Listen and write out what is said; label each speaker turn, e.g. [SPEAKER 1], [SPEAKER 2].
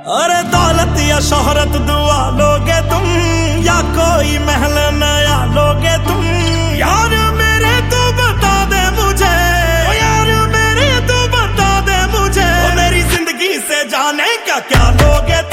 [SPEAKER 1] अरे दौलत या शोहरत दुआ लोगे तुम, या कोई महल नया लोगे तुम। यार मेरे तू बता दे मुझे, ओ यार मेरे तू बता दे मुझे, ओ मेरी जिंदगी से जाने क्या क्या लोगे